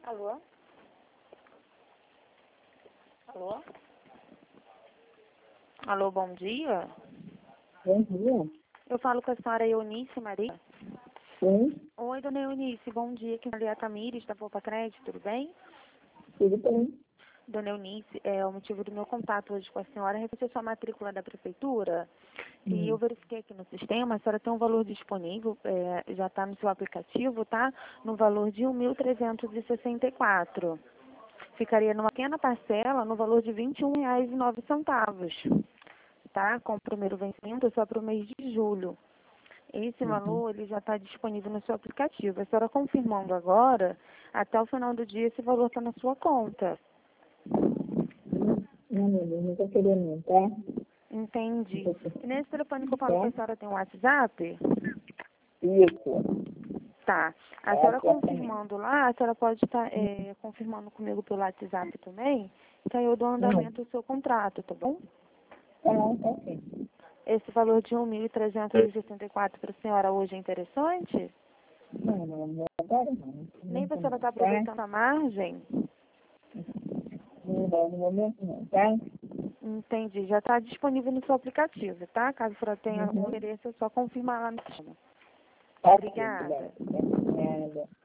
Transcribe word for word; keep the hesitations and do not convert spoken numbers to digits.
Alô? Alô? Alô, bom dia. Bom dia. Eu falo com a senhora Eunice Maria. Sim, Oi, dona Eunice, bom dia. Aqui é Maria Tamires, da Poupa Crédito, tudo bem? tudo bem. Dona Eunice, é, o motivo do meu contato hoje com a senhora é referente à sua matrícula da prefeitura. E eu Hum. verifiquei aqui no sistema, a senhora tem um valor disponível, é, já está no seu aplicativo, tá? No valor de um mil trezentos e sessenta e quatro. Ficaria numa pequena parcela no valor de vinte e um reais e nove centavos, tá? Com o primeiro vencimento só para o mês de julho. Esse Uhum. valor ele já está disponível no seu aplicativo. A senhora confirmando agora, até o final do dia esse valor está na sua conta. Não, meu Deus, não estou querendo não, tá? Entendi. Não tô E nesse telefone que eu falo com Tá? a senhora tem um WhatsApp? Isso. Tá. A É, senhora exatamente. confirmando lá, a senhora pode estar é, confirmando comigo pelo WhatsApp também, que aí eu dou Não. andamento ao seu contrato, tá bom? Tá, tá ok. Esse valor de um mil trezentos e sessenta e quatro para a senhora hoje é interessante? Não, não, não, agora não. No Nem a momento senhora não, está tá? aproveitando a margem? Não, no momento não, tá? Entendi. Já está disponível no seu aplicativo, tá? Caso a senhora tenha algum Uhum. interesse, é só confirmar lá no sistema. Ok, Obrigada. obrigada. Nada.